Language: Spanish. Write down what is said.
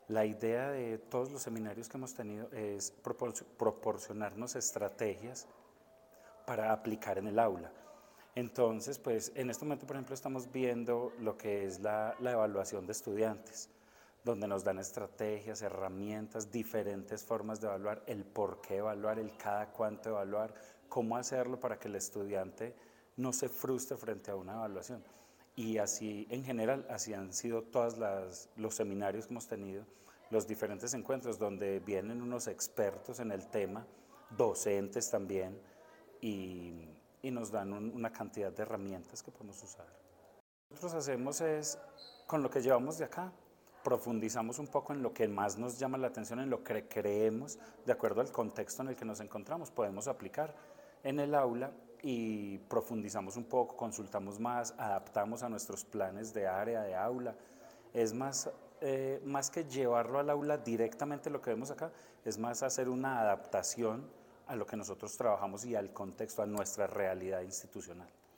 La idea de todos los seminarios que hemos tenido es proporcionarnos estrategias para aplicar en el aula. Entonces, pues en este momento, por ejemplo, estamos viendo lo que es la evaluación de estudiantes, donde nos dan estrategias, herramientas, diferentes formas de evaluar, el por qué evaluar, el cada cuánto evaluar, cómo hacerlo para que el estudiante no se frustre frente a una evaluación. Y así, en general, así han sido todos los seminarios que hemos tenido, los diferentes encuentros donde vienen unos expertos en el tema, docentes también, y nos dan una cantidad de herramientas que podemos usar. Nosotros hacemos es, con lo que llevamos de acá, profundizamos un poco en lo que más nos llama la atención, en lo que creemos, de acuerdo al contexto en el que nos encontramos, podemos aplicar en el aula y profundizamos un poco, consultamos más, adaptamos a nuestros planes de área, de aula. Es más que llevarlo al aula directamente lo que vemos acá, es más hacer una adaptación a lo que nosotros trabajamos y al contexto, a nuestra realidad institucional.